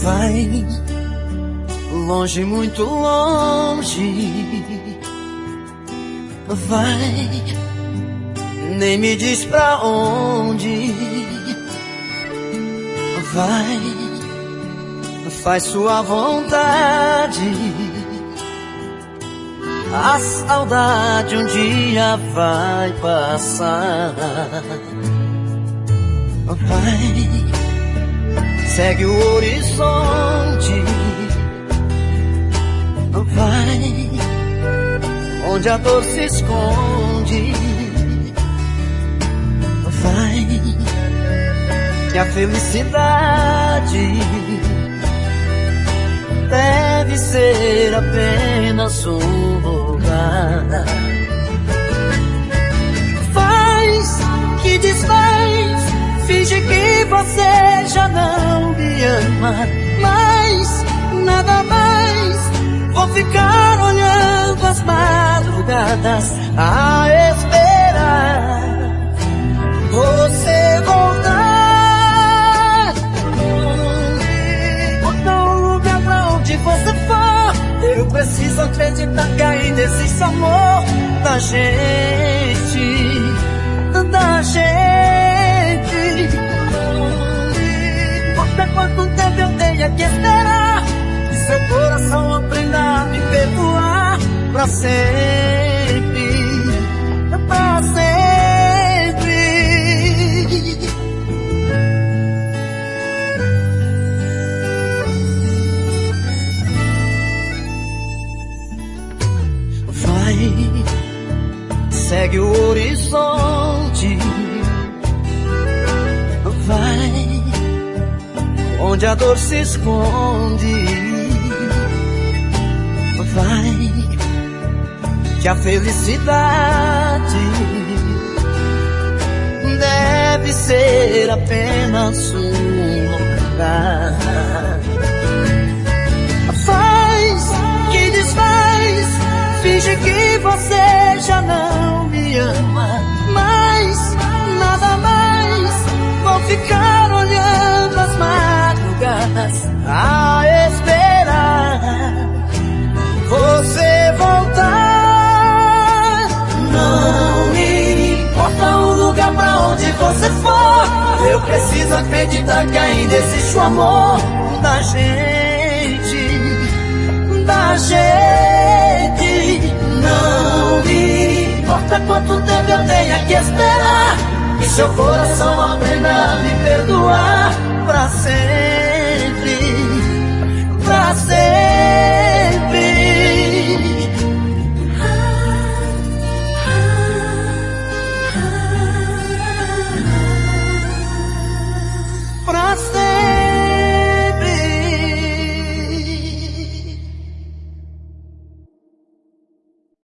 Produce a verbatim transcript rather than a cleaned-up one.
Vai longe, muito longe. Vai, nem me diz pra onde. Vai, faz sua vontade. A saudade um dia vai passar. Vai, segue o horizonte. Vai, onde a dor se esconde. Vai, que a felicidade deve ser apenas um lugar. Faz que desfaz, finge que você já não me ama mais, nada mais. Vou ficar olhando as madrugadas a esperar você voltar. Não lugar pra onde você for, eu preciso acreditar que ainda existe amor da gente, da gente. Até quanto tempo eu tenho que esperar que seu coração aprenda a me perdoar pra sempre, pra sempre. Vai, segue o horizonte. Vai, onde a dor se esconde. Vai, que a felicidade deve ser apenas um lugar. Faz que desfaz, finge que você já não me ama mais, nada mais. Vou ficar olhando as madrugadas a esperar você voltar. Não me importa o lugar pra onde você for, eu preciso acreditar que ainda existe o amor da gente, da gente. Não me importa quanto tempo eu tenha que esperar que seu coração aprenda a me perdoar pra sempre, pra sempre.